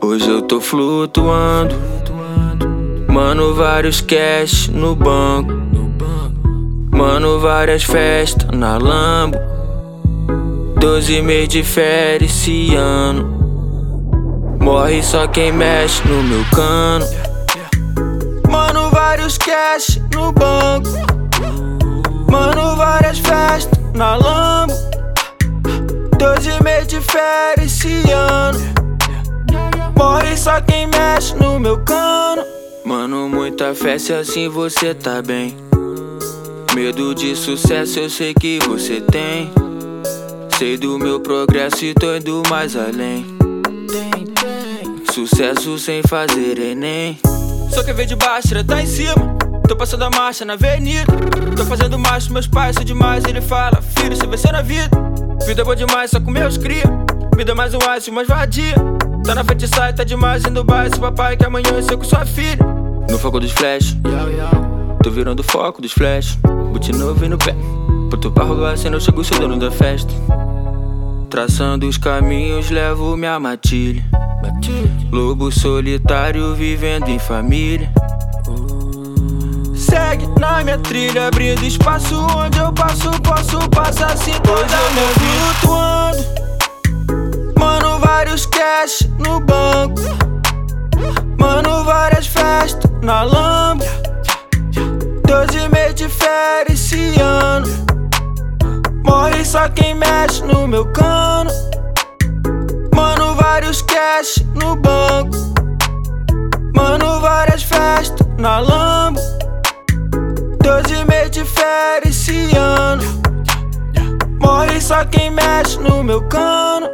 Hoje eu tô flutuando, mano, vários cash no banco, mano, várias festas na Lambo, 12 meses de férias esse ano. Morre só quem mexe no meu cano. Mano, vários cash no banco, mano, várias festas na Lambo, 12 meses de férias esse ano. Morre só quem mexe no meu cano. Mano, muita fé, se assim você tá bem. Medo de sucesso eu sei que você tem. Sei do meu progresso e tô indo mais além. Sucesso sem fazer Enem. Só quem vem de baixo tá em cima. Tô passando a marcha na avenida. Tô fazendo mais com meus pais, sou demais. Ele fala, filho, você venceu na vida. Vida boa demais, só com meus cria. Me dá mais um ice, mais vadia. Tá na frente e sai, tá demais indo baixo, papai, que amanhã eu sei com sua filha. No foco dos flash, tô virando o foco dos flash. Boot novo e no pé, puto pra roubar, senão eu chego, sou dono da festa. Traçando os caminhos, levo minha matilha. Lobo solitário vivendo em família. Segue na minha trilha, abrindo espaço onde eu passo, posso passar assim toda a minha vida. Flutuando, mano, vários cash no banco, mano, várias festas na Lambo, 12 meses de férias esse ano. Morre só quem mexe no meu cano. Mano, vários cash no banco, mano, várias festas na Lambo, 12 meses de férias esse ano. Morre só quem mexe no meu cano.